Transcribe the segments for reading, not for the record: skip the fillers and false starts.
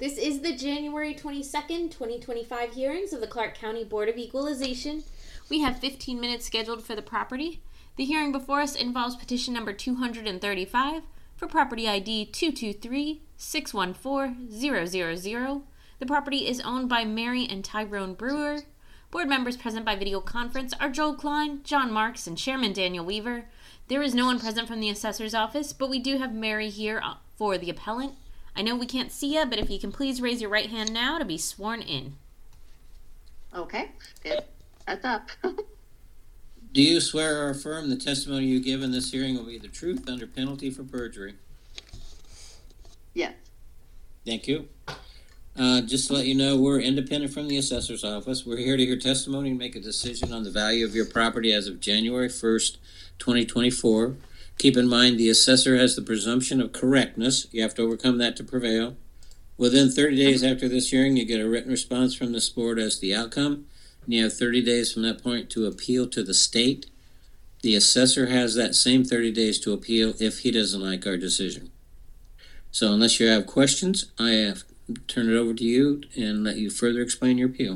This is the January 22nd, 2025 hearings of the Clark County Board of Equalization. We have 15 minutes scheduled for the property. The hearing before us involves petition number 235 for property ID 223-614-000. The property is owned by Mary and Tyrone Brewer. Board members present by video conference are Joel Klein, John Marks, and Chairman Daniel Weaver. There is no one present from the assessor's office, but we do have Mary here for the appellant. I know we can't see you, but if you can please raise your right hand now to be sworn in. Okay, that's up. Do you swear or affirm the testimony you give in this hearing will be the truth under penalty for perjury? Yes. Thank you. Just to let you know, we're independent from the assessor's office. We're here to hear testimony and make a decision on the value of your property as of January 1st, 2024. Keep in mind the assessor has the presumption of correctness. You have to overcome that to prevail. Within 30 days after this hearing, you get a written response from this board as the outcome. And you have 30 days from that point to appeal to the state. The assessor has that same 30 days to appeal if he doesn't like our decision. So unless you have questions, I have turn it over to you and let you further explain your appeal.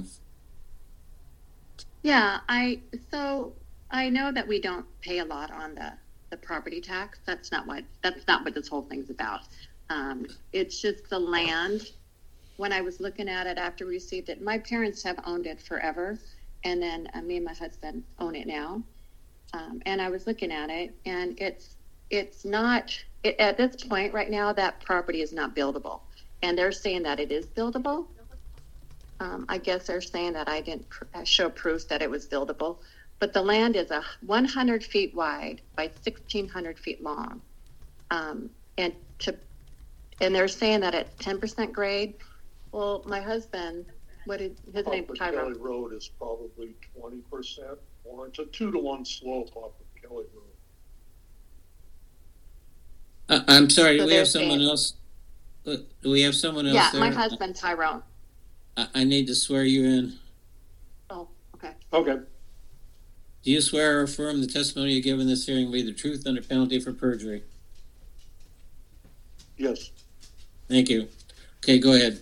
Yeah, I know that we don't pay a lot on the property tax. That's not what this whole thing's about. It's just the land. When I was looking at it after we received it, my parents have owned it forever, and then me and my husband own it now. And I was looking at it, and it's not at this point right now. That property is not buildable. And they're saying that it is buildable. I guess they're saying that I didn't show proof that it was buildable. But the land is 100 feet wide by 1,600 feet long. And they're saying that at 10% grade. Well, my husband, his name? Kelly Road is probably 20%, or it's a 2-to-1 slope off of Kelly Road. I'm sorry, do we have someone else? Do we have someone else there? Yeah, my husband, Tyrone. I need to swear you in. Oh, okay. Okay. Do you swear or affirm the testimony you give in this hearing will be the truth under penalty for perjury? Yes. Thank you. Okay, go ahead.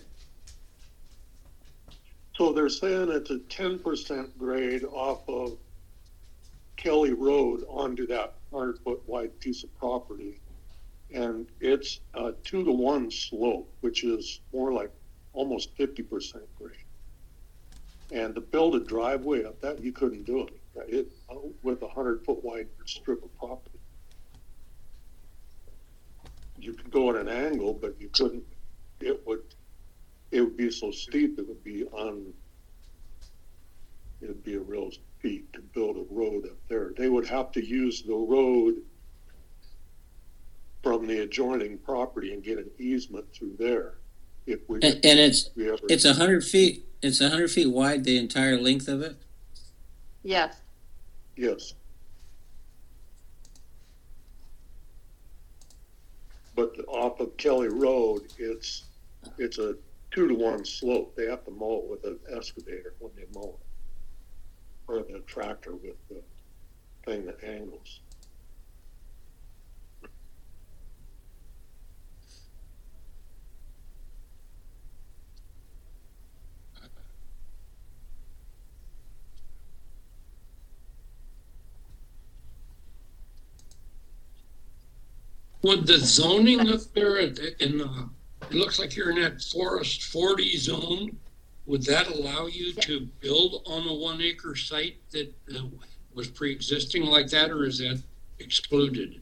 So they're saying it's a 10% grade off of Kelly Road onto that 100-foot wide piece of property. And it's a 2-to-1 slope, which is more like almost 50% grade. And to build a driveway up that, you couldn't do it with a 100-foot wide strip of property. You could go at an angle, but you couldn't. It would be so steep. It'd be a real feat to build a road up there. They would have to use the road from the adjoining property and get an easement through there. It's 100 feet. It's 100 feet wide, the entire length of it. Yes. Yes. But off of Kelly Road, it's a 2-to-1 slope. They have to mow it with an excavator when they mow it, or the tractor with the thing that angles. Would the zoning up there it looks like you're in that Forest 40 zone, would that allow you to build on a 1 acre site that was pre-existing like that, or is that excluded?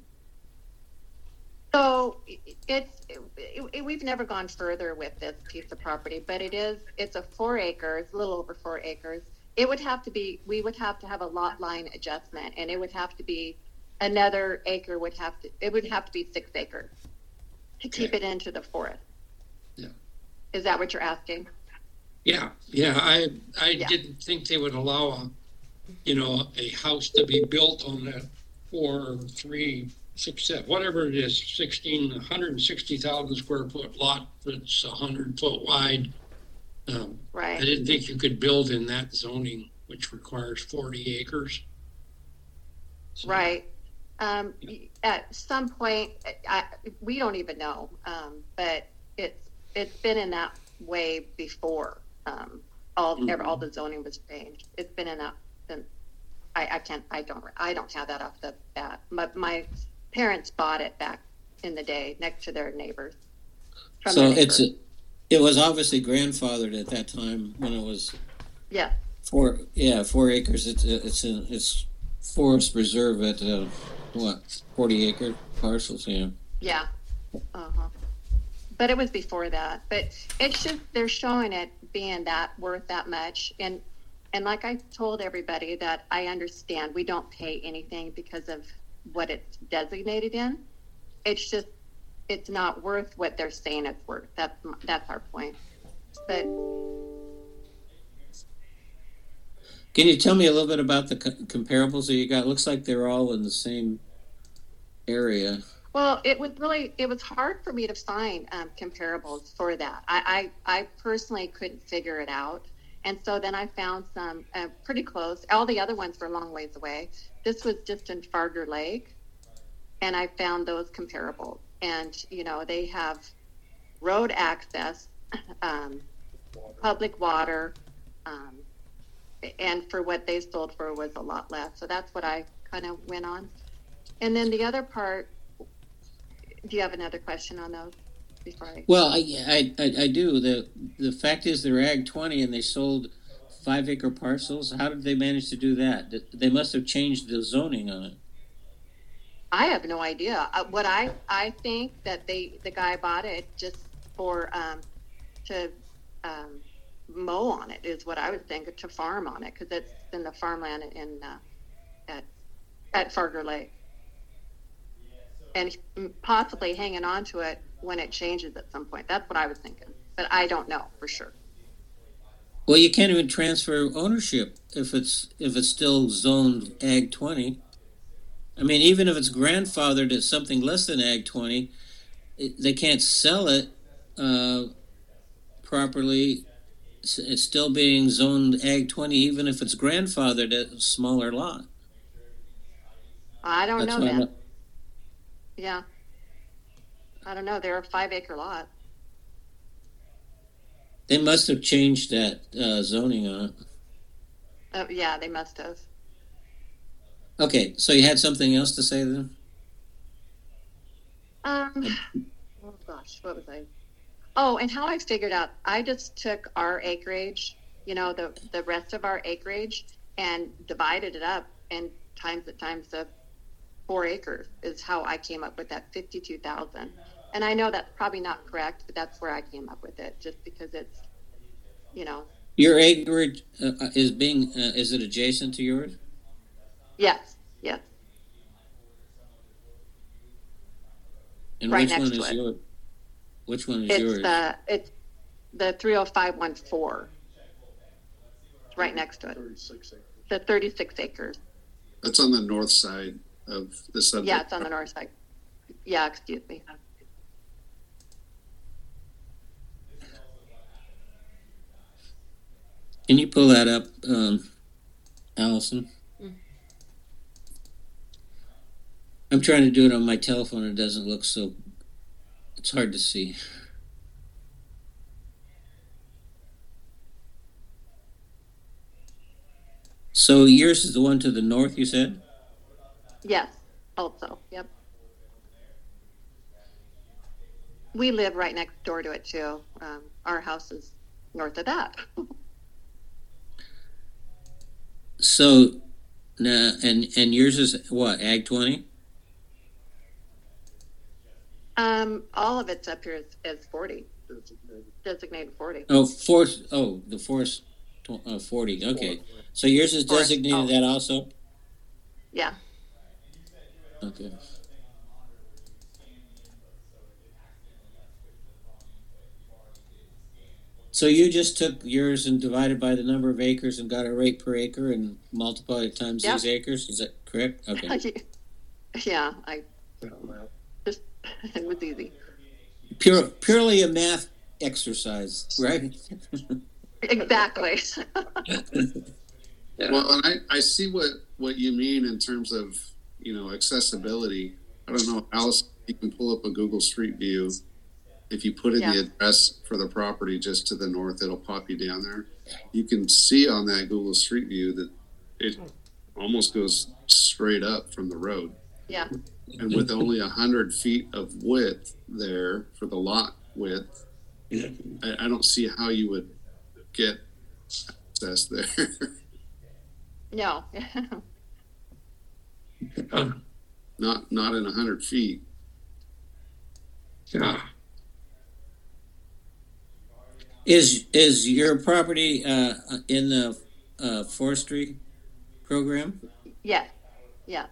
So we've never gone further with this piece of property, but it's a 4 acres, a little over 4 acres. We would have to have a lot line adjustment, and it would have to be another acre would have to be 6 acres to keep it into the forest. Yeah. Is that what you're asking? Yeah. I didn't think they would allow a house to be built on that 4, 3, 6, 7, whatever it is, 160,000 square foot lot that's 100 foot wide. Right. I didn't think you could build in that zoning, which requires 40 acres. So. Right. At some point, we don't even know, but it's been in that way before. All the zoning was changed. It's been in that since. I don't have that off the bat. But my parents bought it back in the day next to their neighbors. So it was obviously grandfathered at that time when it was. Yeah. 4 acres. It's forest reserve at 40 acre parcels. Yeah. Yeah. But it was before that. But it's just they're showing it being that worth that much. And like I told everybody that I understand we don't pay anything because of what it's designated in. It's just it's not worth what they're saying it's worth. That's our point. But can you tell me a little bit about the comparables that you got? It looks like they're all in the same area. Well, it was hard for me to find comparables for that. I personally couldn't figure it out. And so then I found some pretty close. All the other ones were a long ways away. This was just in Farger Lake. And I found those comparables. And, they have road access, public water, and for what they sold for was a lot less. So that's what I kind of went on. And then the other part, do you have another question on those before I? Well, I do. The fact is they're Ag 20 and they sold 5 acre parcels. How did they manage to do that? They must have changed the zoning on it. I have no idea. What I think that the guy bought it just for to mow on it is what I would think, to farm on it, because it's in the farmland at Farger Lake, and possibly hanging on to it when it changes at some point. That's what I was thinking, but I don't know for sure. Well, you can't even transfer ownership if it's still zoned Ag 20. I mean, even if it's grandfathered at something less than Ag 20, they can't sell it properly. It's still being zoned Ag 20, even if it's grandfathered at a smaller lot. I don't know that. Yeah. I don't know. They're a 5 acre lot. They must have changed that zoning on it. Yeah, they must have. Okay, so you had something else to say then? Oh gosh, what was I? Oh, and how I figured out, I just took our acreage, the rest of our acreage, and divided it up and times the 4 acres is how I came up with that 52,000. And I know that's probably not correct, but that's where I came up with it, just because it's, Your acreage is it adjacent to yours? Yes. And right which next one to is it. yours? Which one is yours? It's the 30514. It's right next to it. 36 acres. The 36 acres. That's on the north side of the subject. Yeah, it's on the north side. Yeah, excuse me. Can you pull that up, Allison? I'm trying to do it on my telephone. It doesn't look so. It's hard to see. So yours is the one to the north, you said? Yes, also. Yep. We live right next door to it too. Our house is north of that. So now, and yours is what? Ag 20? All of it's up here is 40. Designated 40. Oh, the forest 40. Okay. So yours is designated that also? Yeah. Okay. So you just took yours and divided by the number of acres and got a rate per acre and multiplied it times these acres? Is that correct? Okay. Yeah, it was easy. Purely a math exercise, right? Exactly. Well, and I see what you mean in terms of, accessibility. I don't know, Alice, you can pull up a Google Street View if you put in the address for the property just to the north, it'll pop you down there. You can see on that Google Street View that it almost goes straight up from the road. Yeah. And with only 100 feet of width there for the lot width, I don't see how you would get access there. No. Not in 100 feet. Yeah. Is your property in the forestry program? Yes. Yeah.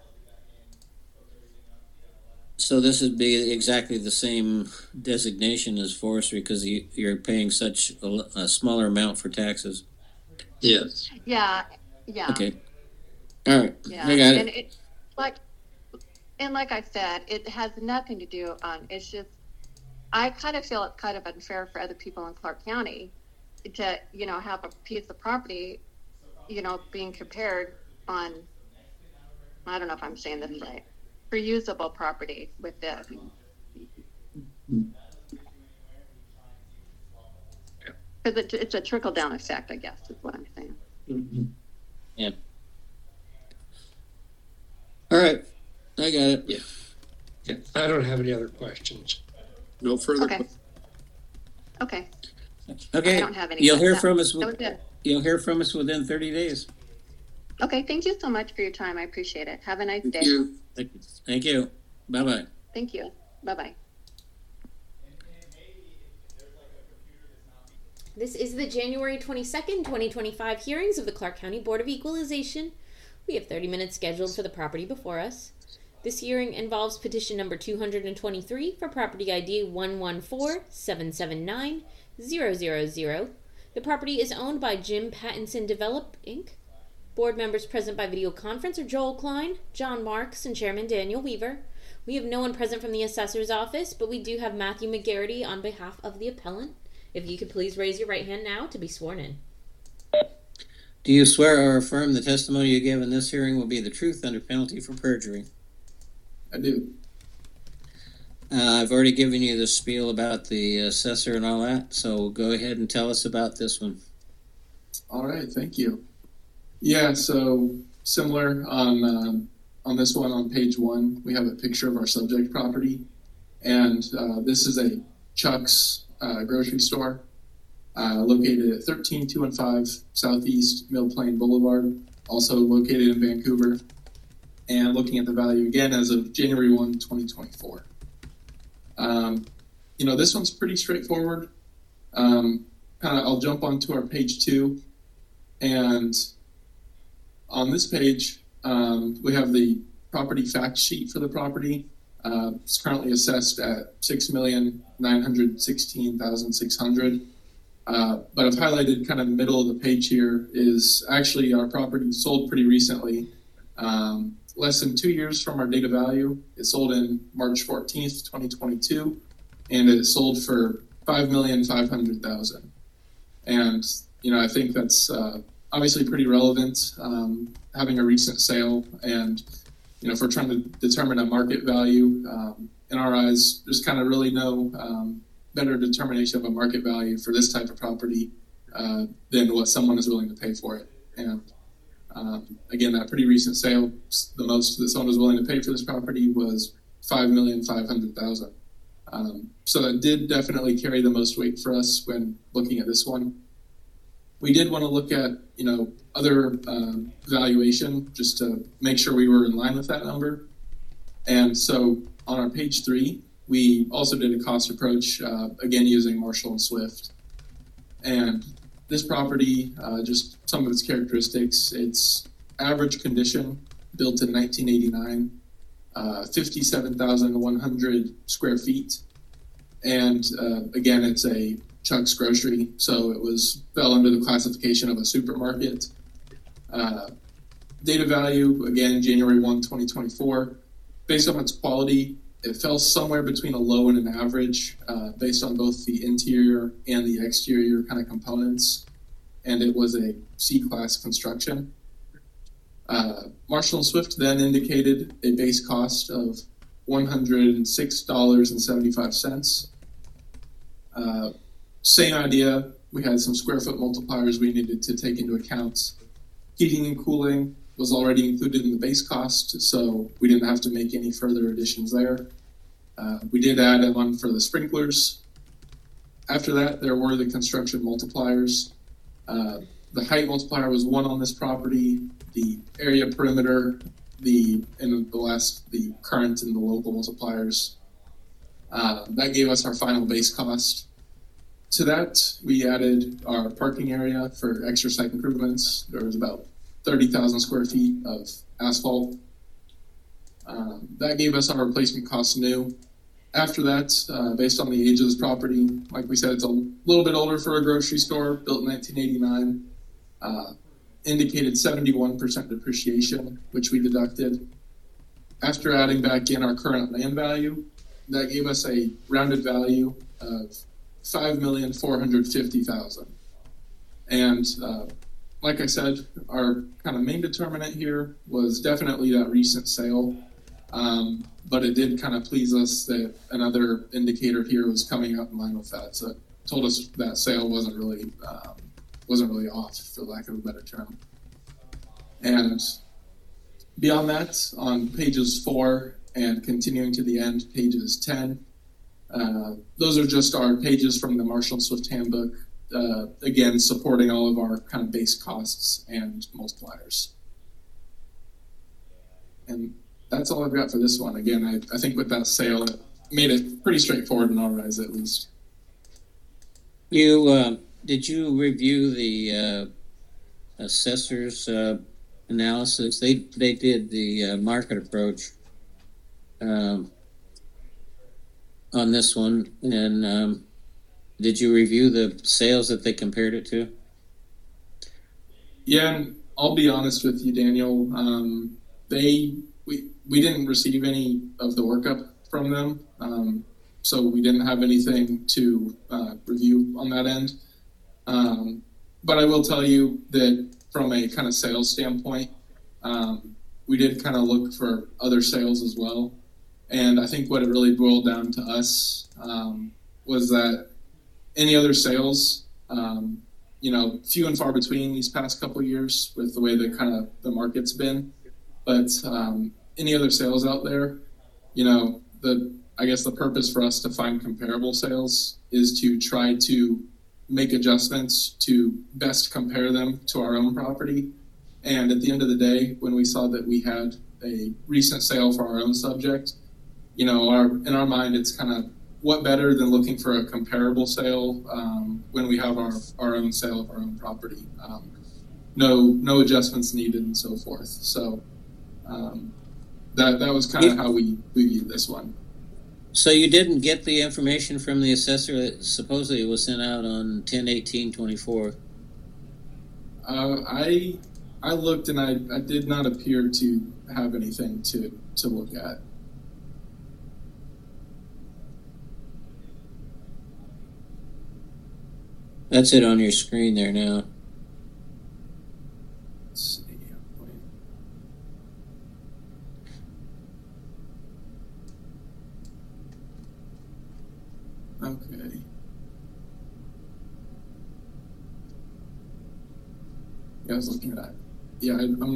So this would be exactly the same designation as forestry because you're paying such a smaller amount for taxes. Yes. Yeah. Yeah. Okay. All right. Yeah. I got it. And like I said, it has nothing to do on. It's just I kind of feel it's kind of unfair for other people in Clark County to have a piece of property being compared on. I don't know if I'm saying this right. For usable property with this. Because it's a trickle down effect, I guess, is what I'm saying. Mm-hmm. Yeah. All right. I got it. Yeah. I don't have any other questions. No further. Okay. Okay. Okay. I don't have any. You'll hear from us. That was good. You'll hear from us within 30 days. Okay. Thank you so much for your time. I appreciate it. Have a nice day. Thank you. Thank you. Bye-bye. Thank you. Bye-bye. This is the January 22nd, 2025 hearings of the Clark County Board of Equalization. We have 30 minutes scheduled for the property before us. This hearing involves petition number 223 for property ID 114-779-000. The property is owned by Jim Pattinson Develop, Inc. Board members present by video conference are Joel Klein, John Marks, and Chairman Daniel Weaver. We have no one present from the assessor's office, but we do have Matthew McGarity on behalf of the appellant. If you could please raise your right hand now to be sworn in. Do you swear or affirm the testimony you give in this hearing will be the truth under penalty for perjury? I do. I've already given you the spiel about the assessor and all that, so go ahead and tell us about this one. All right, thank you. Yeah, so similar on this one on page 1, we have a picture of our subject property, and this is a Chuck's grocery store located at 13215 Southeast Mill Plain Boulevard, also located in Vancouver, and looking at the value again as of January 1, 2024. This one's pretty straightforward. I'll jump onto our page 2, and on this page, we have the property fact sheet for the property. It's currently assessed at $6,916,600. But I've highlighted kind of the middle of the page here is actually our property sold pretty recently. Less than 2 years from our date of value. It sold in March 14th, 2022, and it sold for $5,500,000. And, I think that's obviously pretty relevant, having a recent sale. And, if we're trying to determine a market value, in our eyes, there's kind of really no better determination of a market value for this type of property than what someone is willing to pay for it. And again, that pretty recent sale, the most that someone was willing to pay for this property was $5,500,000. So that did definitely carry the most weight for us when looking at this one. We did want to look at, other valuation just to make sure we were in line with that number. And so on our page 3, we also did a cost approach, again, using Marshall and Swift. And this property, just some of its characteristics, it's average condition, built in 1989, 57,100 square feet. And again, it's a Chuck's Grocery, so it fell under the classification of a supermarket. Data value, again, January 1, 2024. Based on its quality, it fell somewhere between a low and an average based on both the interior and the exterior kind of components. And it was a C-class construction. Marshall & Swift then indicated a base cost of $106.75. Same idea. We had some square foot multipliers we needed to take into account. Heating and cooling was already included in the base cost, so we didn't have to make any further additions there. We did add one for the sprinklers. After that, there were the construction multipliers. The height multiplier was 1 on this property. The area perimeter, the current and the local multipliers. That gave us our final base cost. To that, we added our parking area for extra site improvements. There was about 30,000 square feet of asphalt. That gave us our replacement cost new. After that, based on the age of this property, like we said, it's a little bit older for a grocery store, built in 1989. Indicated 71% depreciation, which we deducted. After adding back in our current land value, that gave us a rounded value of $5,450,000. And like I said, our kind of main determinant here was definitely that recent sale. But it did kind of please us that another indicator here was coming out in line with that. So it told us that sale wasn't really off, for lack of a better term. And beyond that, on pages 4 and continuing to the end, pages 10, those are just our pages from the Marshall and Swift Handbook, again, supporting all of our kind of base costs and multipliers. And that's all I've got for this one. Again, I think with that sale, it made it pretty straightforward in our eyes, at least. Did you review the assessor's analysis? They did the market approach on this one, and did you review the sales that they compared it to? Yeah, and I'll be honest with you, Daniel. We didn't receive any of the workup from them, so we didn't have anything to review on that end. But I will tell you that from a kind of sales standpoint, we did kind of look for other sales as well. And I think what it really boiled down to us was that any other sales, few and far between these past couple of years with the way that kind of the market's been. But any other sales out there, I guess the purpose for us to find comparable sales is to try to make adjustments to best compare them to our own property. And at the end of the day, when we saw that we had a recent sale for our own subject, in our mind, it's kind of what better than looking for a comparable sale when we have our own sale of our own property. No adjustments needed and so forth. So that was kind of how we viewed this one. So you didn't get the information from the assessor that supposedly was sent out on 10/18/24? I looked and I did not appear to have anything to look at. That's it on your screen there now. Let's see. Okay. Yeah, I was looking at that. Yeah, I'm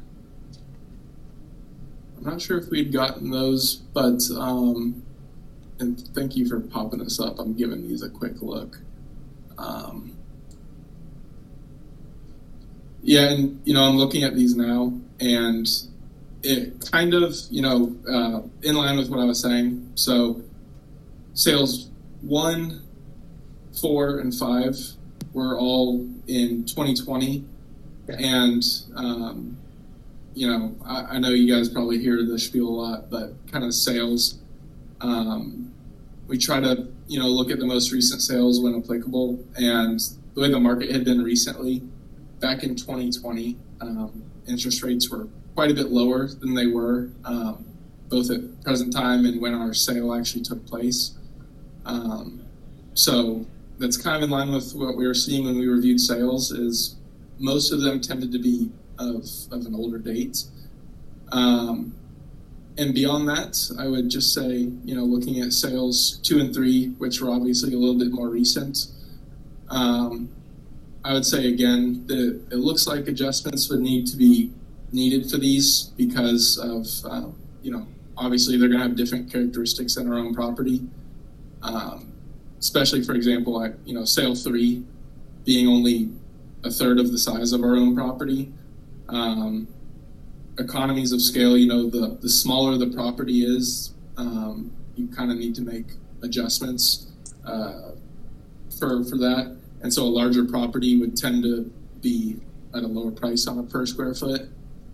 not sure if we'd gotten those, but and thank you for popping this up. I'm giving these a quick look. Yeah, and I'm looking at these now, and it kind of in line with what I was saying. So sales 1, 4, and 5 were all in 2020, and I know you guys probably hear the spiel a lot, but kind of sales. We try to look at the most recent sales when applicable, and the way the market had been recently, back in 2020, interest rates were quite a bit lower than they were both at present time and when our sale actually took place. So that's kind of in line with what we were seeing when we reviewed sales. Is most of them tended to be of an older date. And beyond that, I would just say, looking at sales 2 and 3, which were obviously a little bit more recent, I would say again that it looks like adjustments would need to be needed for these because of, obviously they're going to have different characteristics in our own property. Especially, for example, sale 3 being only a third of the size of our own property. Economies of scale, the smaller the property is, you kind of need to make adjustments for that. And so a larger property would tend to be at a lower price on a per square foot.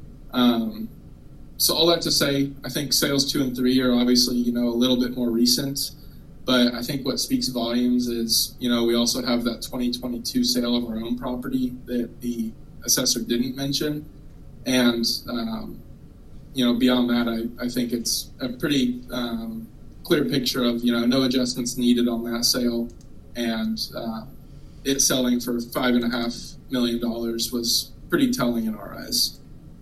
So all that to say, I think sales 2 and 3 are obviously, a little bit more recent. But I think what speaks volumes is, we also have that 2022 sale of our own property that the assessor didn't mention. And, beyond that, I think it's a pretty clear picture of, no adjustments needed on that sale. And it selling for $5.5 million was pretty telling in our eyes.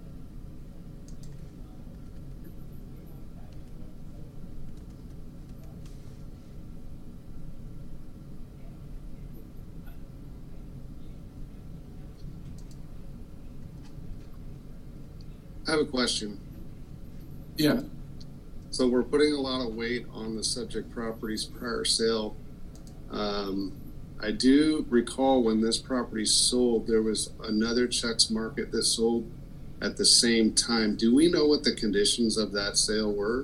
I have a question. Yeah. So we're putting a lot of weight on the subject property's prior sale. I do recall when this property sold, there was another Chuck's Market that sold at the same time. Do we know what the conditions of that sale were?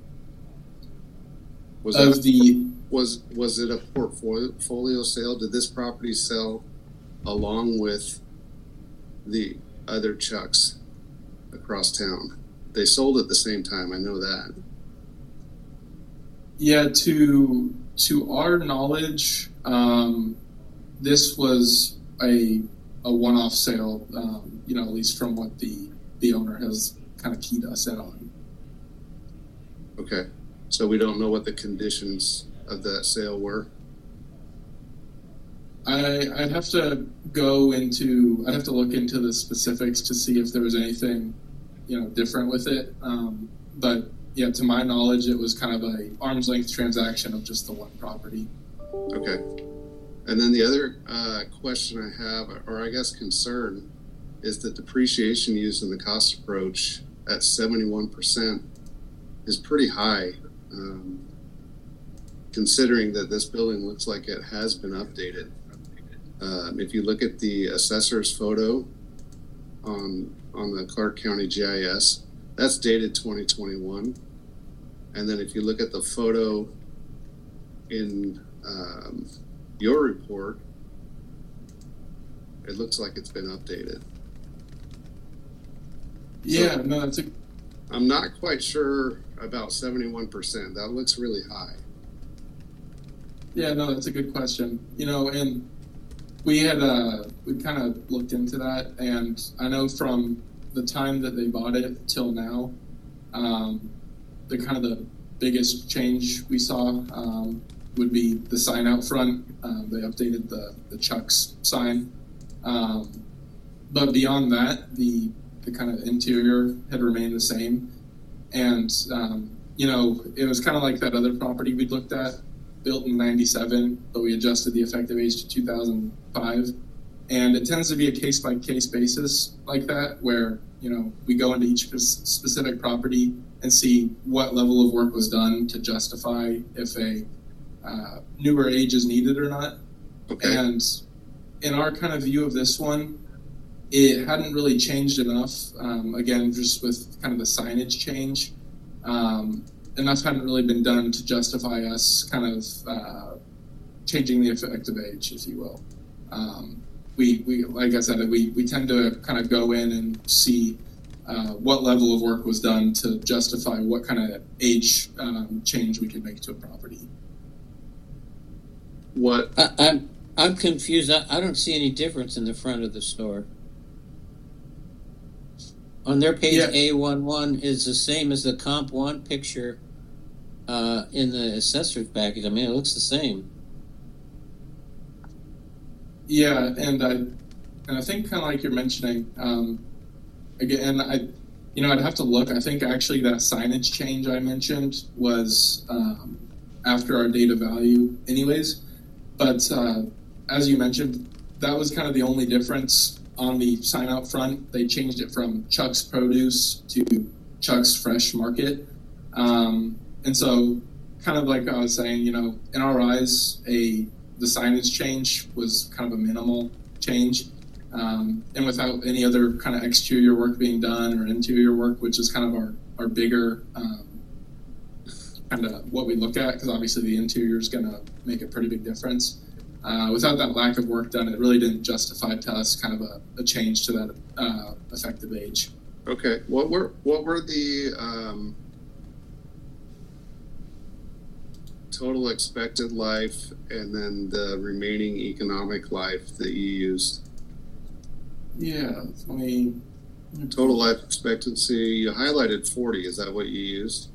Was it a portfolio sale? Did this property sell along with the other Chuck's across town? They sold at the same time, I know that. Yeah, to our knowledge, this was a one-off sale, at least from what the owner has kind of keyed us in on. Okay, so we don't know what the conditions of that sale were? I'd have to look into the specifics to see if there was anything, different with it. But yeah, to my knowledge, it was kind of a arm's length transaction of just the one property. Okay. And then the other question I have, or I guess concern, is that depreciation used in the cost approach at 71% is pretty high, considering that this building looks like it has been updated. If you look at the assessor's photo on the Clark County GIS, that's dated 2021. And then if you look at the photo in your report, it looks like it's been updated. Yeah, so, no, I'm not quite sure about 71%. That looks really high. Yeah, no, that's a good question. And we kind of looked into that, and I know from the time that they bought it till now, the biggest change we saw would be the sign out front. They updated the Chuck's sign, but beyond that, the kind of interior had remained the same. And it was kind of like that other property we looked at, built in '97, but we adjusted the effective age to 2005. And it tends to be a case-by-case basis like that, where, we go into each specific property and see what level of work was done to justify if a newer age is needed or not. Okay. And in our kind of view of this one, it hadn't really changed enough. Again, just with kind of the signage change, enough hadn't really been done to justify us kind of changing the effective age, if you will. We like I said, we tend to kind of go in and see what level of work was done to justify what kind of age change we could make to a property. What? I'm confused. I don't see any difference in the front of the store. On their page, yeah. A11 is the same as the Comp 1 picture in the assessor's package. I mean, it looks the same. Yeah, and I think kind of like you're mentioning, again, I'd have to look. I think actually that signage change I mentioned was after our data value anyways. But as you mentioned, that was kind of the only difference on the sign out front. They changed it from Chuck's Produce to Chuck's Fresh Market. And so kind of like I was saying, in our eyes, the signage change was kind of a minimal change. And without any other kind of exterior work being done or interior work, which is kind of our bigger kind of what we look at, because obviously the interior is going to make a pretty big difference. Without that lack of work done, it really didn't justify to us kind of a change to that effective age. Okay, what were the total expected life and then the remaining economic life that you used? Yeah, total life expectancy, you highlighted 40. Is that what you used?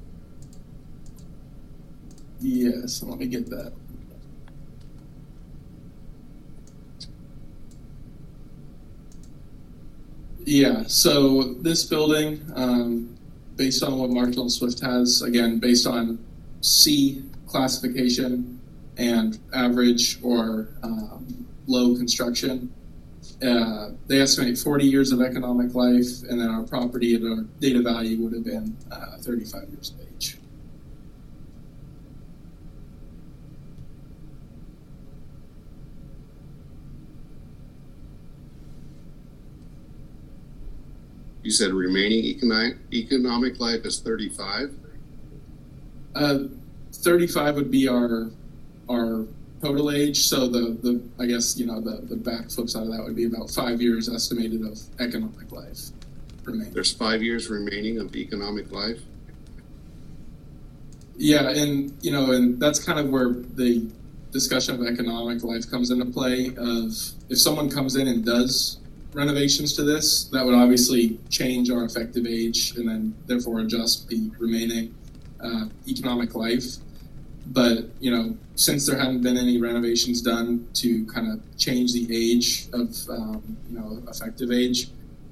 Yes, let me get that. Yeah, so this building, based on what Marshall & Swift has, again, based on C classification and average or low construction, they estimate 40 years of economic life, and then our property at our data value would have been 35 years of age. You said remaining economic life is 35? 35 would be our total age. So the I guess the back flip side of that would be about 5 years estimated of economic life remaining. There's 5 years remaining of economic life. Yeah, and that's kind of where the discussion of economic life comes into play. Of if someone comes in and does renovations to this, that would obviously change our effective age and then therefore adjust the remaining economic life. But since there haven't been any renovations done to kind of change the age of effective age,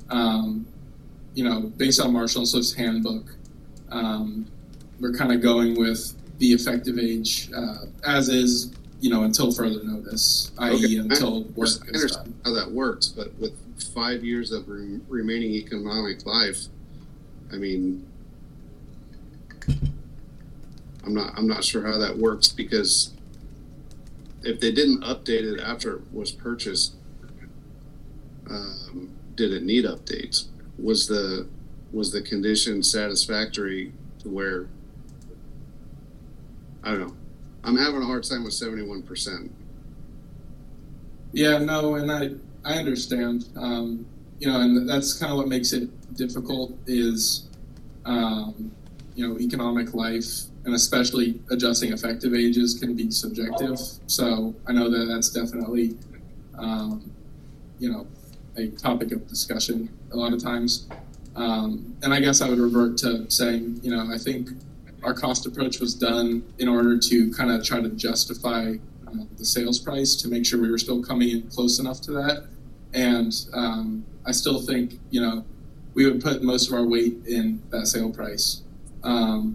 based on Marshall & Swift's handbook, we're kind of going with the effective age as is, until further notice, i.e. until work is done. I understand how that works, but with 5 years of remaining economic life, I mean, I'm not sure how that works, because if they didn't update it after it was purchased, did it need updates? Was the condition satisfactory to where, I don't know. I'm having a hard time with 71%. Yeah, no, and I understand. And that's kind of what makes it difficult is, economic life, and especially adjusting effective ages can be subjective. So I know that that's definitely, a topic of discussion a lot of times. And I guess I would revert to saying, I think our cost approach was done in order to kind of try to justify the sales price to make sure we were still coming in close enough to that. And I still think, we would put most of our weight in that sale price. And,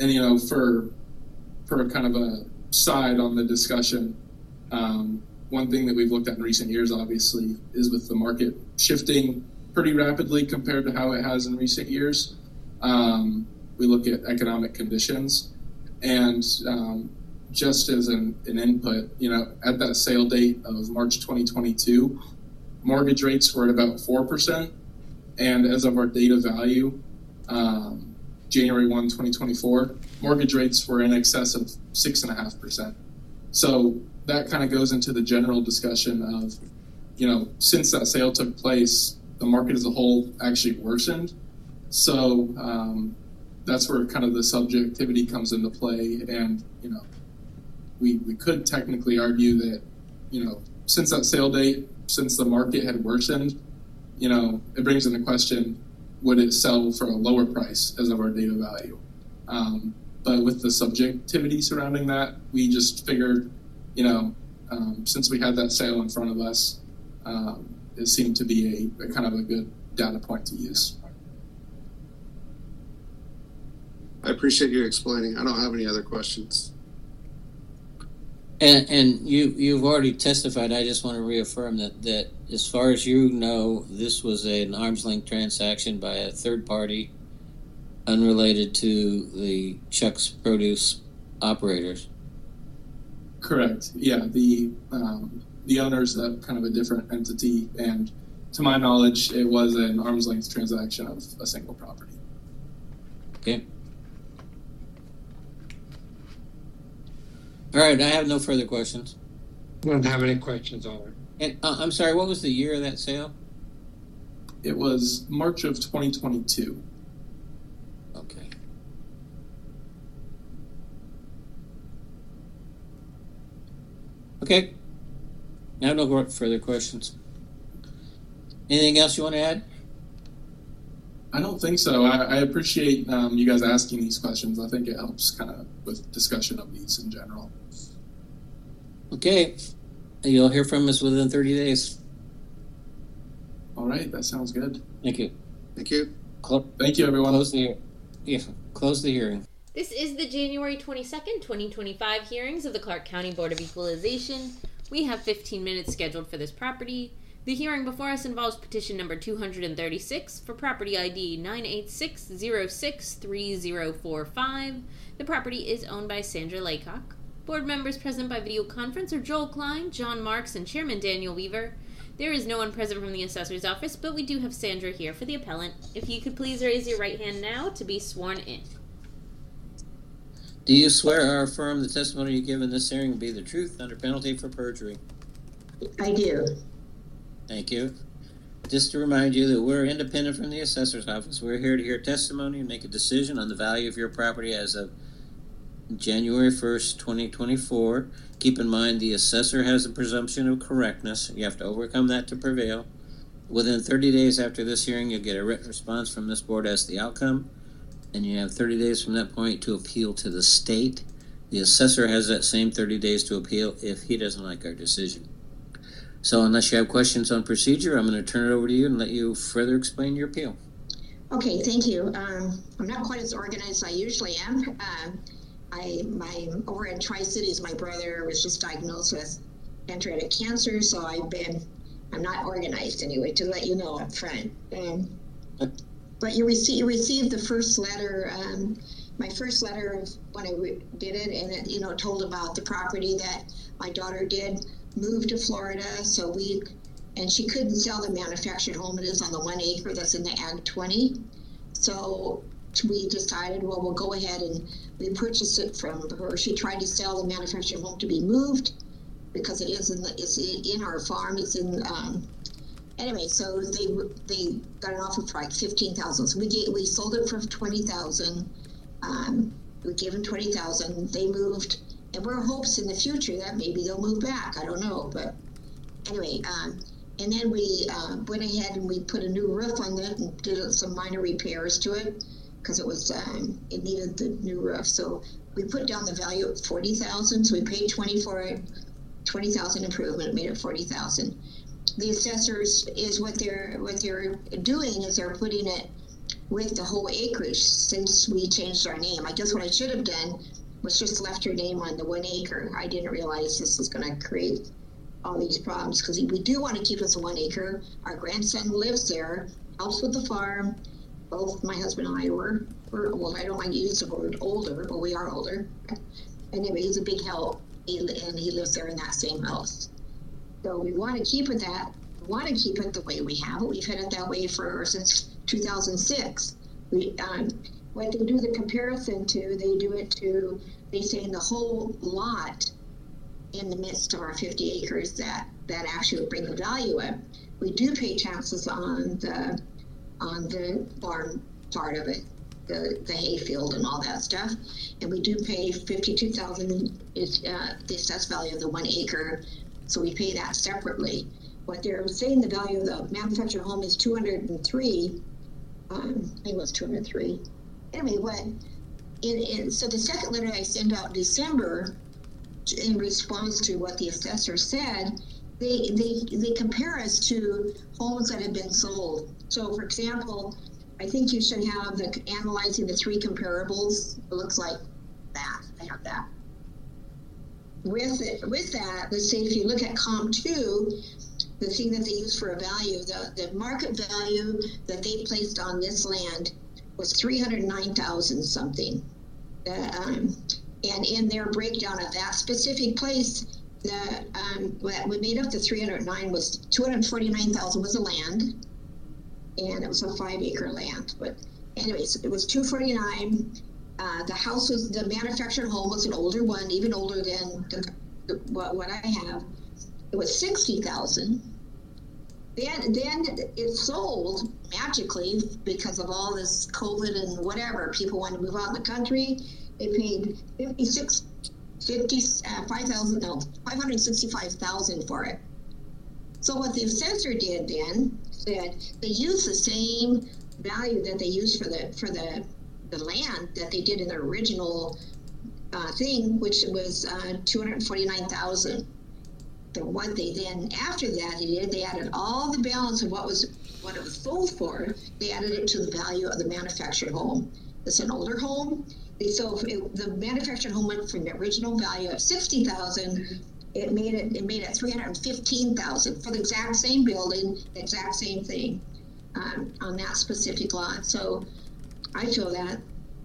for kind of a side on the discussion, one thing that we've looked at in recent years, obviously, is with the market shifting pretty rapidly compared to how it has in recent years. We look at economic conditions, and just as an input, at that sale date of March 2022, mortgage rates were at about 4%, and as of our data value, January 1, 2024, mortgage rates were in excess of 6.5%. So that kind of goes into the general discussion of, since that sale took place, the market as a whole actually worsened. So that's where kind of the subjectivity comes into play. And, we could technically argue that, since that sale date, since the market had worsened, it brings into question, would it sell for a lower price as of our data value? But with the subjectivity surrounding that, we just figured, since we had that sale in front of us, it seemed to be a kind of a good data point to use. I appreciate you explaining. I don't have any other questions. And you've already testified. I just want to reaffirm that as far as you know, this was an arm's length transaction by a third party, unrelated to the Chuck's Produce operators. Correct. Yeah, the owner's kind of a different entity, and to my knowledge, it was an arm's length transaction of a single property. Okay. All right, I have no further questions. I don't have any questions on it. And I'm sorry, what was the year of that sale? It was March of 2022. Okay. Okay. I have no further questions. Anything else you want to add? I don't think so. I appreciate you guys asking these questions. I think it helps kind of with discussion of these in general. Okay. You'll hear from us within 30 days. All right. That sounds good. Thank you. Thank you. Thank you, everyone. Close the hearing. This is the January 22nd, 2025 hearings of the Clark County Board of Equalization. We have 15 minutes scheduled for this property. The hearing before us involves petition number 236 for property ID 986063045. The property is owned by Sandra Laycock. Board members present by video conference are Joel Klein, John Marks, and Chairman Daniel Weaver. There is no one present from the assessor's office, but we do have Sandra here for the appellant. If you could please raise your right hand now to be sworn in. Do you swear or affirm the testimony you give in this hearing will be the truth under penalty for perjury? I do. Thank you. Just to remind you that we're independent from the assessor's office. We're here to hear testimony and make a decision on the value of your property as of January 1st, 2024. Keep in mind the assessor has a presumption of correctness. You have to overcome that to prevail. Within 30 days after this hearing, you'll get a written response from this board as to the outcome, and you have 30 days from that point to appeal to the state. The assessor has that same 30 days to appeal if he doesn't like our decision. So unless you have questions on procedure, I'm going to turn it over to you and let you further explain your appeal. Okay, thank you. I'm not quite as organized as I usually am. Over in Tri-Cities, my brother was just diagnosed with pancreatic cancer, so I'm not organized anyway, to let you know up front. But you received the first letter, my first letter when I did it, and it, told about the property that my daughter did move to Florida, and she couldn't sell the manufactured home. It is on the 1 acre that's in the Ag 20. So we decided, well, we'll go ahead and we purchased it from her. She tried to sell the manufactured home to be moved because it's in our farm. It's in anyway. So they got an offer for like $15,000. So we sold it for $20,000. We gave them $20,000. They moved, and we're hopes in the future that maybe they'll move back. I don't know, but anyway. And then we went ahead and we put a new roof on it and did some minor repairs to it because it was it needed the new roof. So we put down the value at $40,000. So we paid $20,000 for it, $20,000 improvement, made it $40,000. The assessors is what they're doing is they're putting it with the whole acreage since we changed our name. I guess what I should have done was just left her name on the 1 acre. I didn't realize this was going to create all these problems because we do want to keep us a 1 acre. Our grandson lives there, helps with the farm. Both my husband and I were well, I don't like to use the word older, but we are older. Anyway, he's a big help, and he lives there in that same house. So we want to keep it the way we have it. We've had it that way since 2006. What they do the comparison to, they say in the whole lot in the midst of our 50 acres that actually would bring the value up. We do pay taxes on the barn part of it, the hayfield and all that stuff, and we do pay $52,000 is the assessed value of the 1 acre, so we pay that separately. What they're saying the value of the manufactured home is $203. I think it was $203. Anyway, so the second letter I sent out in December, in response to what the assessor said, they compare us to homes that have been sold. So, for example, I think you should have the analyzing the 3 comparables. It looks like that. I have that. With that, let's say if you look at comp 2, the thing that they use for a value, the market value that they placed on this land was 309,000 something. And in their breakdown of that specific place, what we made up the 309 was 249,000 was the land, and it was a 5-acre land. But anyways, it was 249. The house was, the manufactured home was an older one, even older than what I have. It was 60,000. Then it sold magically because of all this COVID and whatever. People wanted to move out in the country. They paid $565,000 for it. So what the assessor did then said they used the same value that they used for the land that they did in the original thing, which was 249,000. But what they then after that they added all the balance of what it was sold for. They added it to the value of the manufactured home. It's an older home. So the manufactured home went from the original value of 60,000. It made it 315,000 for the exact same building, the exact same thing on that specific lot. So I feel that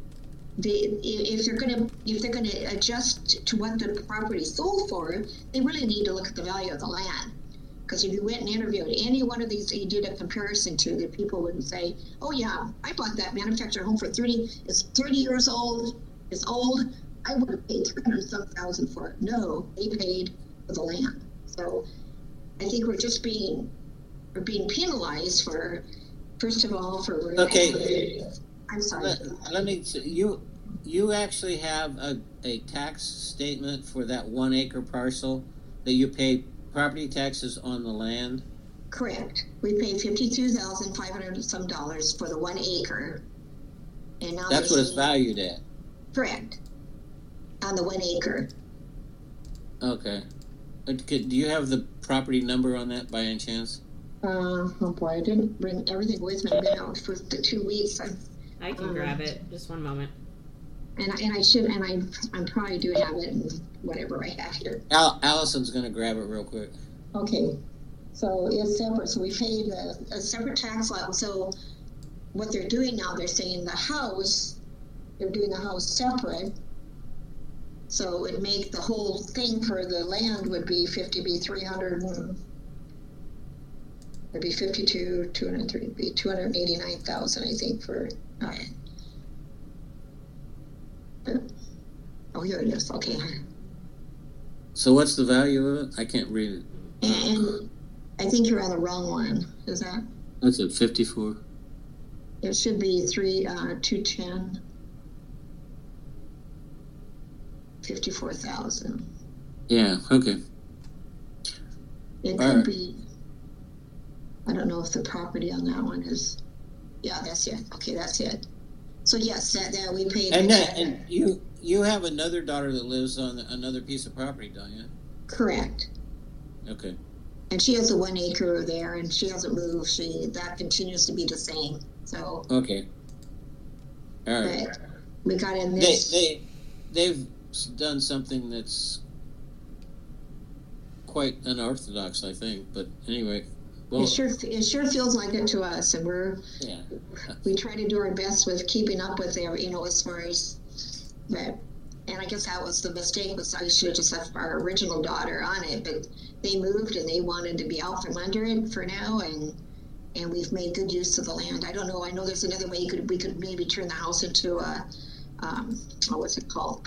if they're going to adjust to what the property sold for, they really need to look at the value of the land. Because if you went and interviewed any one of these, you did a comparison to, the people would say, "Oh yeah, I bought that manufactured home for 30. It's 30 years old. It's old. I would have paid 300,000 for it." No, they paid for the land. So I think we're being penalized for, first of all, for. Okay. I'm sorry. Let me. You actually have a tax statement for that 1 acre parcel that you paid property taxes on the land? Correct. We paid $52,500 some for the 1 acre, and now that's what it's valued at. Correct. On the 1 acre. Okay. Do you have the property number on that by any chance? Oh boy, I didn't bring everything with me. I've been out for the 2 weeks. I can grab it. Just one moment. And I should, and I probably do have it in whatever I have here. Allison's going to grab it real quick. Okay. So it's separate. So we paid a separate tax lot. So what they're doing now, they're saying they're doing the house separate. So it would make the whole thing for the land would be 300 and it'd be 52, 203, it'd be 289,000, I think, for. Oh, here it is. Okay. So what's the value of it? I can't read it. And I think you're on the wrong one. Is that? That's at 54. It should be 210. 54,000. Yeah. Okay. It could be. I don't know if the property on that one is. Yeah, that's it. Okay, that's it. So yes, that we paid. And you have another daughter that lives on another piece of property, don't you? Correct. Okay. And she has a 1 acre there, and she hasn't moved. That continues to be the same. So. Okay. All right. But we got in this. They've done something that's quite unorthodox, I think. But anyway. Well, it sure feels like it to us, and we try to do our best with keeping up with their, as far as that. And I guess that was the mistake. Was I should have just left our original daughter on it, but they moved and they wanted to be out from under it for now, and we've made good use of the land. I don't know. I know there's another way we could maybe turn the house into a what's it called?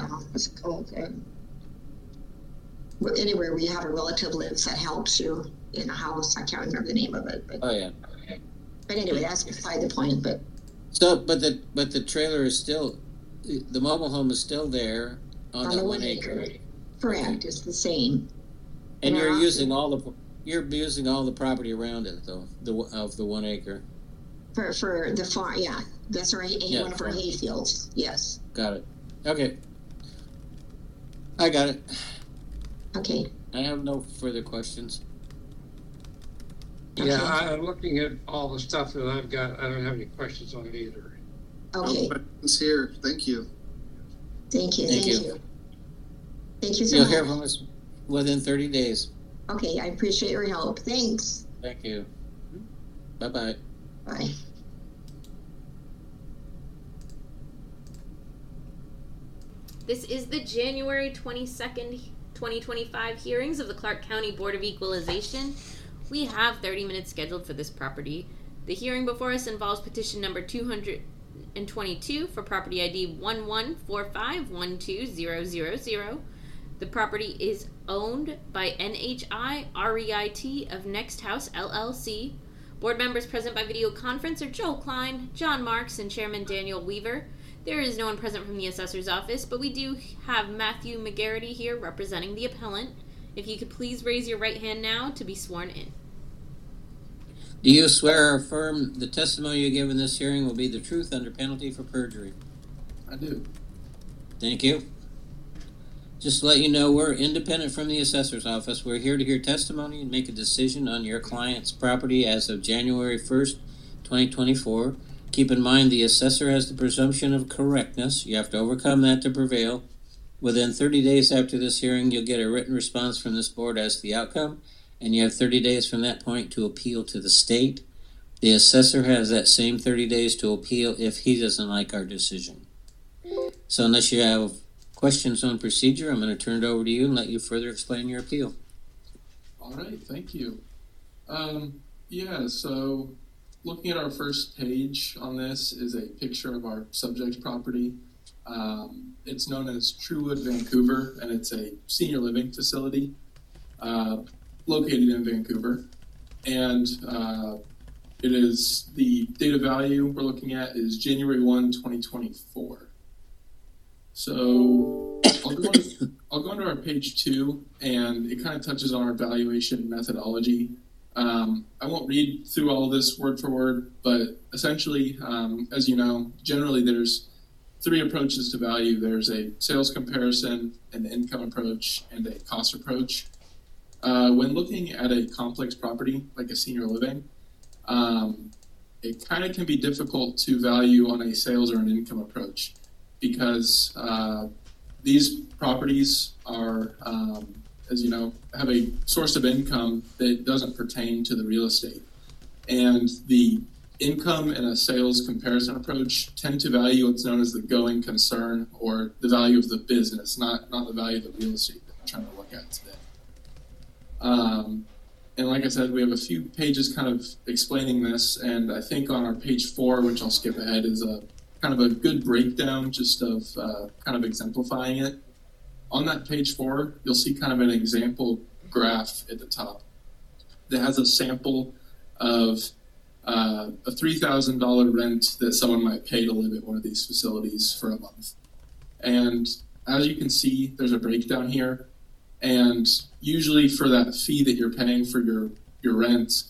Anywhere where you have a relative lives that helps you in a house. I can't remember the name of it. But, oh yeah. But anyway, that's beside the point. But the trailer is still, the mobile home is still there on the 1 acre. Correct. It's the same. And you're using all the property around it though, of the 1 acre. For the farm, yeah, that's right. One of our hay fields. Yes. Got it. Okay. I got it. Okay. I have no further questions. Yeah, I'm looking at all the stuff that I've got. I don't have any questions on it either. Okay. No questions here. Thank you. Thank you. Thank Thank you. you. Thank you so You'll much. hear from us within 30 days. Okay, I appreciate your help. Thanks. Thank you. Bye-bye. Bye. This is the January 22nd, 2025 hearings of the Clark County Board of Equalization. We have 30 minutes scheduled for this property. The hearing before us involves petition number 222 for property ID 1145120000. The property is owned by NHI REIT of Next House LLC. Board members present by video conference are Joel Klein, John Marks, and Chairman Daniel Weaver. There is no one present from the assessor's office, but we do have Matthew McGarity here representing the appellant. If you could please raise your right hand now to be sworn in. Do you swear or affirm the testimony you give in this hearing will be the truth under penalty for perjury? I do. Thank you. Just to let you know, we're independent from the assessor's office. We're here to hear testimony and make a decision on your client's property as of January 1st, 2024. Keep in mind the assessor has the presumption of correctness. You have to overcome that to prevail. Within 30 days after this hearing, you'll get a written response from this board as to the outcome, and you have 30 days from that point to appeal to the state. The assessor has that same 30 days to appeal if he doesn't like our decision. So unless you have questions on procedure, I'm going to turn it over to you and let you further explain your appeal. All right, thank you. So looking at our first page on this is a picture of our subject property. It's known as Truewood, Vancouver, and it's a senior living facility located in Vancouver. And it is the data value we're looking at is January 1, 2024. So I'll go into our page 2, and it kind of touches on our valuation methodology. I won't read through all of this word for word, but essentially, as you know, generally there's 3 approaches to value. There's a sales comparison, an income approach, and a cost approach. When looking at a complex property like a senior living, it kind of can be difficult to value on a sales or an income approach because these properties are, as you know, have a source of income that doesn't pertain to the real estate. And the income in a sales comparison approach tend to value what's known as the going concern, or the value of the business, not the value of the real estate that we're trying to look at today. And like I said, we have a few pages kind of explaining this, and I think on our page 4, which I'll skip ahead, is a kind of a good breakdown just of kind of exemplifying it. On that page 4, you'll see kind of an example graph at the top that has a sample of a $3,000 rent that someone might pay to live at one of these facilities for a month. And as you can see, there's a breakdown here. And usually for that fee that you're paying for your rent,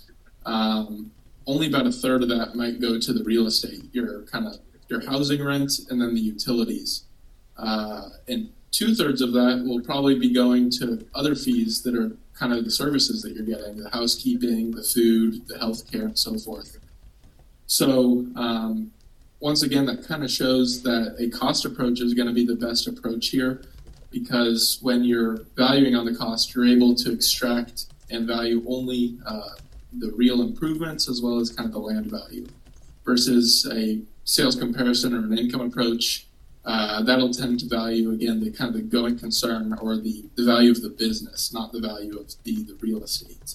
only about a third of that might go to the real estate, your housing rent, and then the utilities. And 2/3 of that will probably be going to other fees that are kind of the services that you're getting, the housekeeping, the food, the healthcare, and so forth. So once again, that kind of shows that a cost approach is going to be the best approach here, because when you're valuing on the cost, you're able to extract and value only the real improvements as well as kind of the land value, versus a sales comparison or an income approach. That'll tend to value, again, the kind of the going concern, or the value of the business, not the value of the real estate.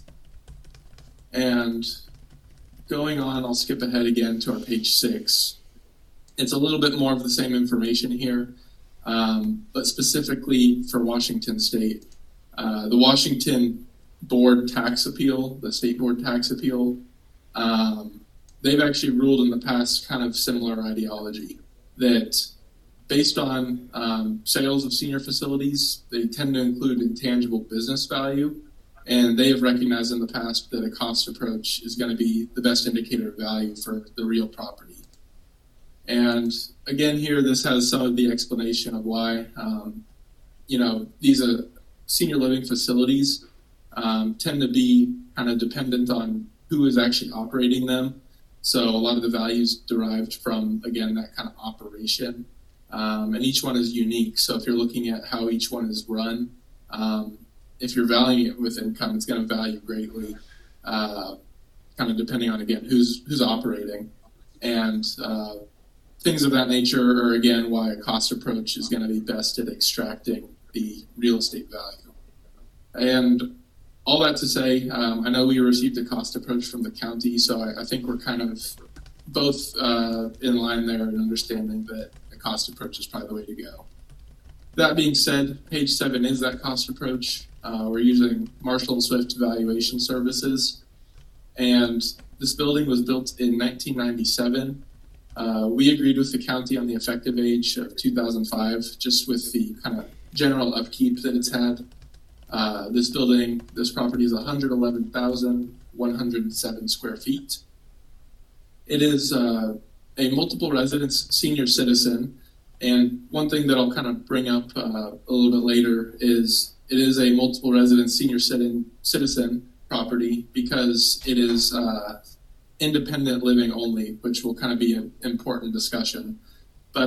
And going on, I'll skip ahead again to our page 6. It's a little bit more of the same information here, but specifically for Washington State. The Washington Board Tax Appeal, the State Board Tax Appeal, they've actually ruled in the past kind of similar ideology, that based on sales of senior facilities, they tend to include intangible business value, and they have recognized in the past that a cost approach is going to be the best indicator of value for the real property. And again, here, this has some of the explanation of why, these senior living facilities tend to be kind of dependent on who is actually operating them. So a lot of the values derived from, again, that kind of operation. And each one is unique. So if you're looking at how each one is run, if you're valuing it with income, it's going to value greatly, kind of depending on, again, who's operating. And things of that nature are, again, why a cost approach is going to be best at extracting the real estate value. And all that to say, I know we received a cost approach from the county, so I think we're kind of both in line there in understanding that a cost approach is probably the way to go. That being said, page 7 is that cost approach. We're using Marshall & Swift Valuation Services, and this building was built in 1997. We agreed with the county on the effective age of 2005, just with the kind of general upkeep that it's had. This property is 111,107 square feet. It is a multiple residence senior citizen, and one thing that I'll kind of bring up a little bit later is it is a multiple residence senior citizen property because it is independent living only, which will kind of be an important discussion. But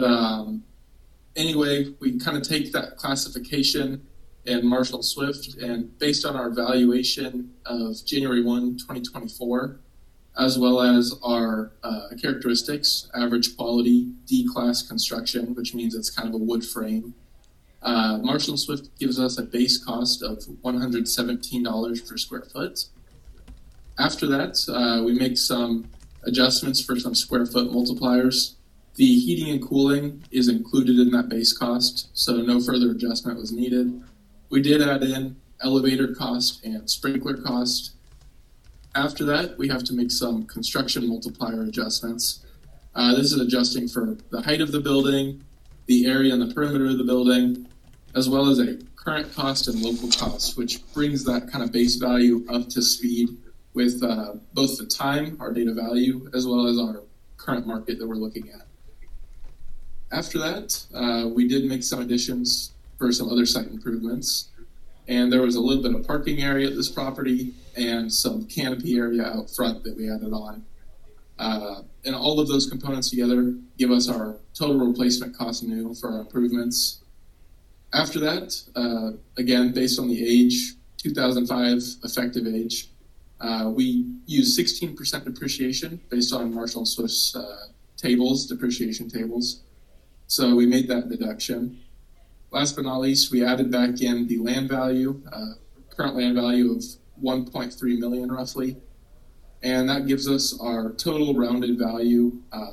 anyway, we kind of take that classification and Marshall Swift, and based on our valuation of January 1, 2024, as well as our characteristics, average quality, D-class construction, which means it's kind of a wood frame, Marshall Swift gives us a base cost of $117 per square foot. After that, we make some adjustments for some square foot multipliers. The heating and cooling is included in that base cost, so no further adjustment was needed. We did add in elevator cost and sprinkler cost. After that, we have to make some construction multiplier adjustments. This is adjusting for the height of the building, the area and the perimeter of the building, as well as a current cost and local cost, which brings that kind of base value up to speed with both the time, our data value, as well as our current market that we're looking at. After that, we did make some additions for some other site improvements. And there was a little bit of parking area at this property and some canopy area out front that we added on. And all of those components together give us our total replacement cost new for our improvements. After that, again, based on the age, 2005 effective age, we use 16% depreciation based on Marshall & Swift's depreciation tables. So we made that deduction. Last but not least, we added back in the land value, current land value of $1.3 million roughly. And that gives us our total rounded value of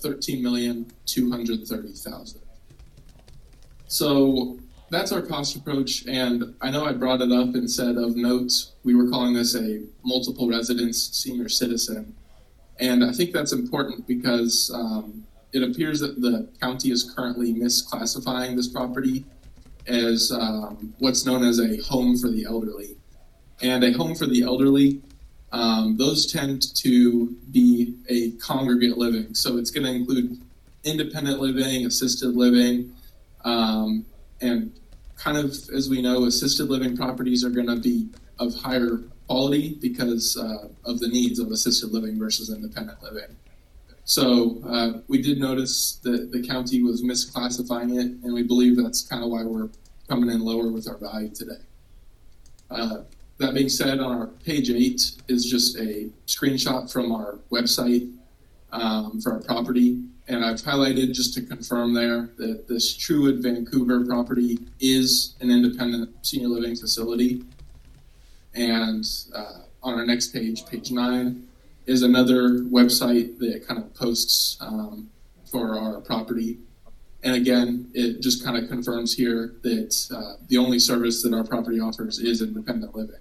$13,230,000. So that's our cost approach. And I know I brought it up and said of note, we were calling this a multiple residence senior citizen. And I think that's important because it appears that the county is currently misclassifying this property as what's known as a home for the elderly. And a home for the elderly, those tend to be a congregate living. So it's going to include independent living, assisted living, and kind of, as we know, assisted living properties are going to be of higher quality because of the needs of assisted living versus independent living. So we did notice that the county was misclassifying it, and we believe that's kind of why we're coming in lower with our value today. That being said, on our page 8 is just a screenshot from our website for our property, and I've highlighted just to confirm there that this Truwood Vancouver property is an independent senior living facility. And on our next page, page 9, is another website that kind of posts for our property. And again, it just kind of confirms here that the only service that our property offers is independent living.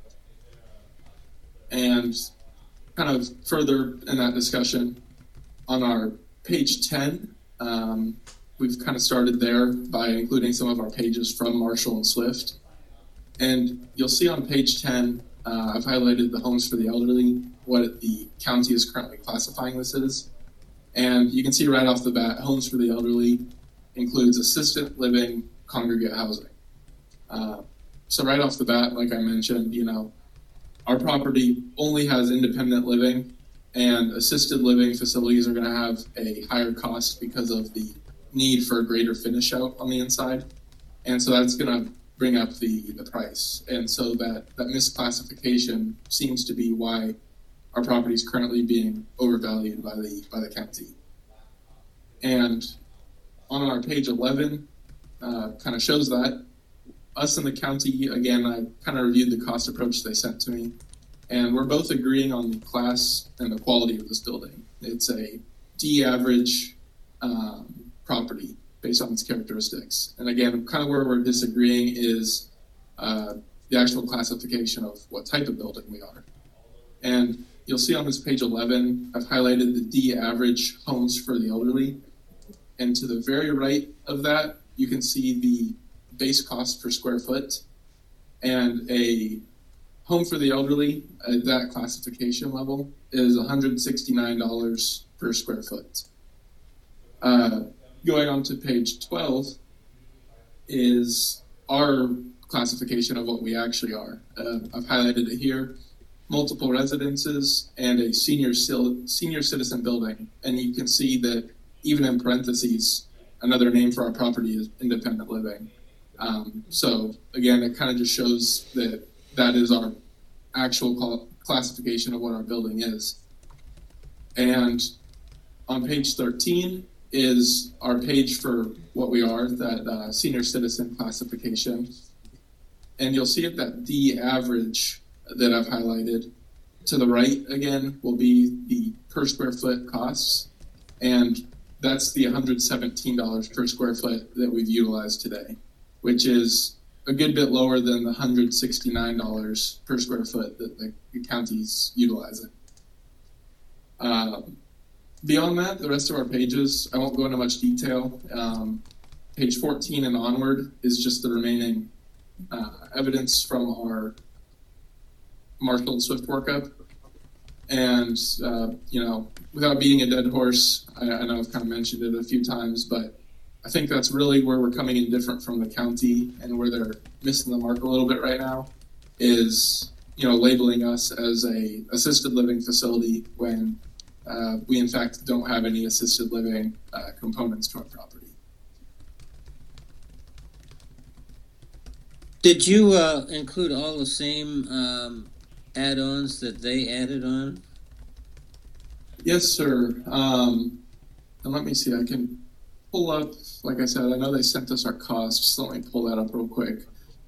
And kind of further in that discussion, on our page 10, we've kind of started there by including some of our pages from Marshall & Swift. And you'll see on page 10, I've highlighted the homes for the elderly, what the county is currently classifying this as. And you can see right off the bat, homes for the elderly includes assisted living, congregate housing. So right off the bat, like I mentioned, our property only has independent living, and assisted living facilities are going to have a higher cost because of the need for a greater finish out on the inside. And so that's going to bring up the price. And so that misclassification seems to be why our property is currently being overvalued by the county. And on our page 11, kind of shows that. Us and the county, again, I kind of reviewed the cost approach they sent to me, and we're both agreeing on the class and the quality of this building. It's a D average property based on its characteristics. And again, kind of where we're disagreeing is the actual classification of what type of building we are. And you'll see on this page 11, I've highlighted the D average homes for the elderly. And to the very right of that, you can see the base cost per square foot, and a home for the elderly at that classification level is $169 per square foot. Going on to page 12 is our classification of what we actually are. I've highlighted it here: multiple residences and a senior citizen building. And you can see that even in parentheses, another name for our property is independent living. So again, it kind of just shows that is our actual classification of what our building is. And on page 13 is our page for what we are, that senior citizen classification. And you'll see that the average that I've highlighted to the right, again, will be the per square foot costs. And that's the $117 per square foot that we've utilized today, which is a good bit lower than the $169 per square foot that the county's utilizing. Beyond that, the rest of our pages, I won't go into much detail. Page 14 and onward is just the remaining evidence from our Marshall and Swift workup. And, without beating a dead horse, I know I've kind of mentioned it a few times, but I think that's really where we're coming in different from the county, and where they're missing the mark a little bit right now is, labeling us as a assisted living facility when we in fact don't have any assisted living components to our property. Did you include all the same add-ons that they added on? Yes, sir. And let me see, I can pull up, like I said, I know they sent us our costs, so let me pull that up real quick.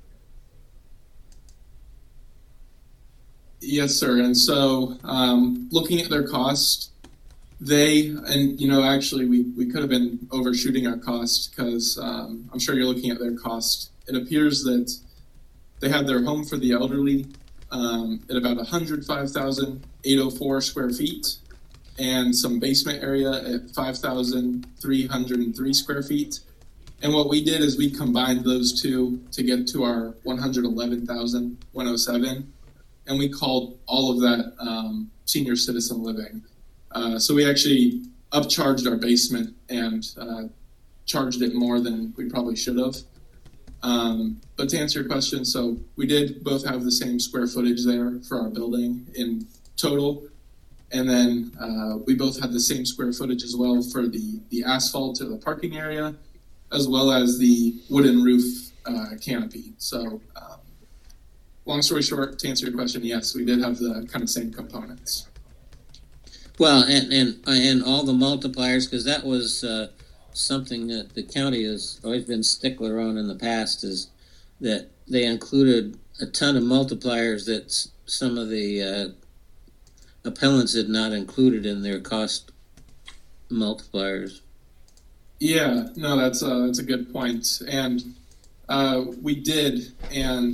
Yes, sir. And so looking at their cost, actually we could have been overshooting our cost, because I'm sure you're looking at their cost. It appears that they had their home for the elderly at about 105,804 square feet, and some basement area at 5,303 square feet. And what we did is we combined those two to get to our 111,107, and we called all of that senior citizen living. So we actually upcharged our basement and charged it more than we probably should have. But to answer your question, so we did both have the same square footage there for our building in total. And then we both had the same square footage as well for the asphalt or the parking area, as well as the wooden roof canopy. So long story short, to answer your question, yes, we did have the kind of same components. Well, and all the multipliers, because that was something that the county has always been stickler on in the past, is that they included a ton of multipliers that some of the appellants had not included in their cost multipliers. Yeah, no, that's a good point. And we did, and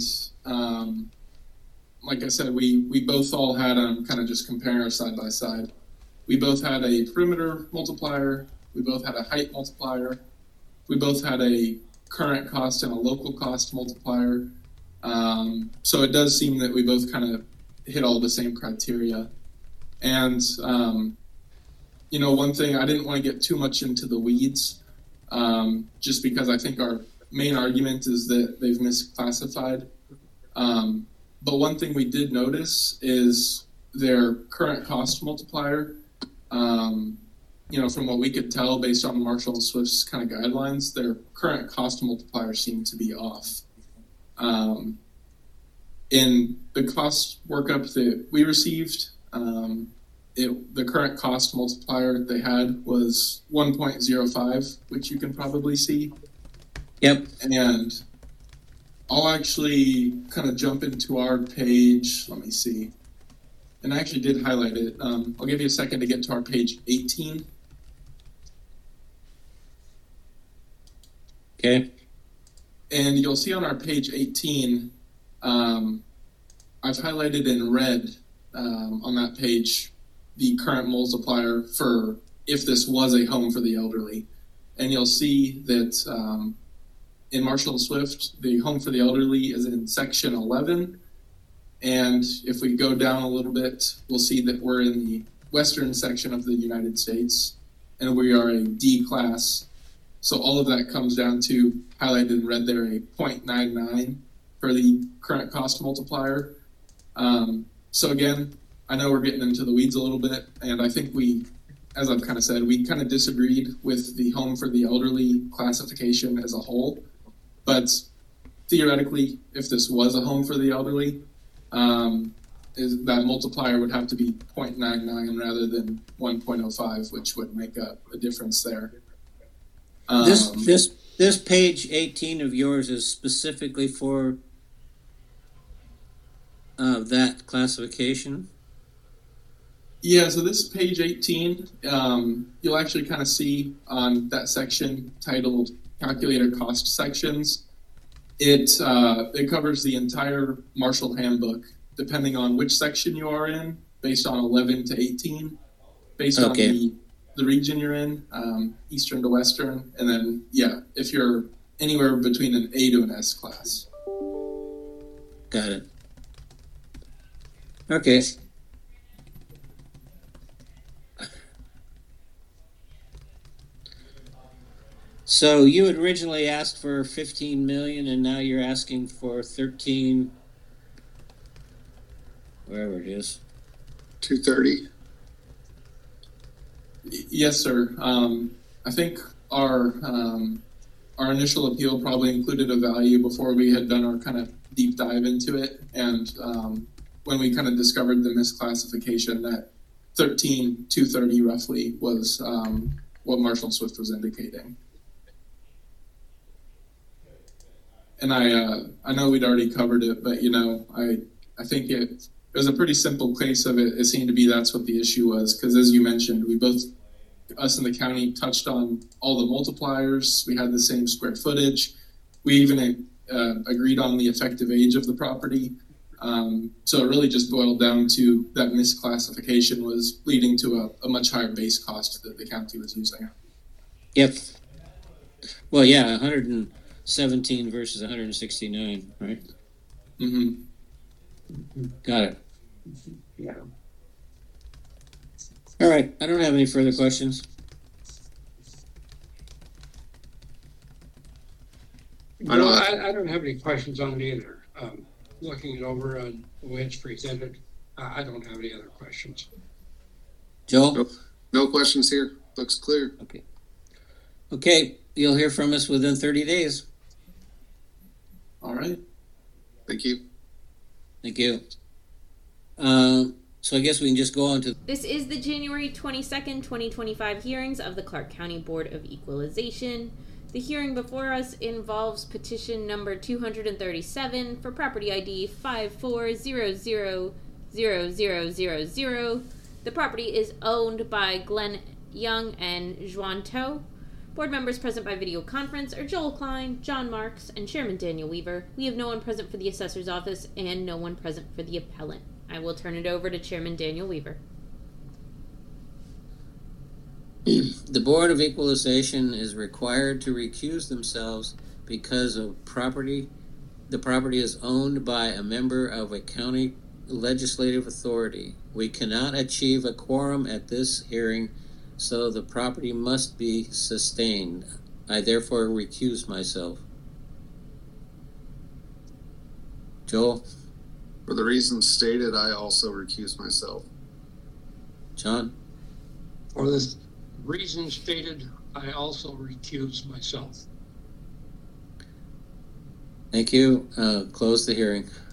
like I said, we both all had kind of just comparing our side by side. We both had a perimeter multiplier. We both had a height multiplier. We both had a current cost and a local cost multiplier. So it does seem that we both kind of hit all the same criteria. And, one thing, I didn't want to get too much into the weeds, just because I think our main argument is that they've misclassified. But one thing we did notice is their current cost multiplier. From what we could tell based on Marshall and Swift's kind of guidelines, their current cost multiplier seemed to be off. In the cost workup that we received, the current cost multiplier they had was 1.05, which you can probably see. Yep. And I'll actually kind of jump into our page. Let me see. And I actually did highlight it. I'll give you a second to get to our page 18. Okay. And you'll see on our page 18, I've highlighted in red on that page the current multiplier for if this was a home for the elderly. And you'll see that in Marshall and Swift, the home for the elderly is in section 11. And if we go down a little bit, we'll see that we're in the western section of the United States, and we are a D class. So all of that comes down to, highlighted in red there, a 0.99 for the current cost multiplier. So again, I know we're getting into the weeds a little bit, and I think we, as I've kind of said, we kind of disagreed with the home for the elderly classification as a whole. But theoretically, if this was a home for the elderly, that multiplier would have to be 0.99 rather than 1.05, which would make up a difference there. This page 18 of yours is specifically for that classification? Yeah, so this page 18, you'll actually kind of see on that section titled Calculator Cost Sections. It covers the entire Marshall Handbook, depending on which section you are in, based on 11 to 18, based on the region you're in, Eastern to Western, and then, if you're anywhere between an A to an S class. Got it. Okay. So you had originally asked for 15 million, and now you're asking for 13, wherever it is. 230. Yes, sir. I think our initial appeal probably included a value before we had done our kind of deep dive into it, and when we kind of discovered the misclassification, that 13,230 roughly was what Marshall Swift was indicating. And I know we'd already covered it, but I think it was a pretty simple case of it. It seemed to be that's what the issue was, because as you mentioned, we both, us and the county, touched on all the multipliers. We had the same square footage. We even agreed on the effective age of the property. So it really just boiled down to that misclassification was leading to a much higher base cost that the county was using. Yep. Well, 117 versus 169, right? Mm-hmm. Got it. Yeah. All right. I don't have any further questions. I don't have any questions on it either. Looking it over on the way it's presented, I don't have any other questions. Joel? No questions here. Looks clear. Okay. You'll hear from us within 30 days. All right. Thank you. Thank you. So I guess we can just go on to... This is the January 22nd, 2025 hearings of the Clark County Board of Equalization. The hearing before us involves petition number 237 for property ID 54000000. The property is owned by Glenn Young and Juan To. Board members present by video conference are Joel Klein, John Marks, and Chairman Daniel Weaver. We have no one present for the assessor's office and no one present for the appellant. I will turn it over to Chairman Daniel Weaver. The Board of Equalization is required to recuse themselves because of property. The property is owned by a member of a county legislative authority. We cannot achieve a quorum at this hearing, so the property must be sustained. I therefore recuse myself. Joel? For the reasons stated, I also recuse myself. John? For the reasons stated, I also recuse myself. Thank you. Close the hearing.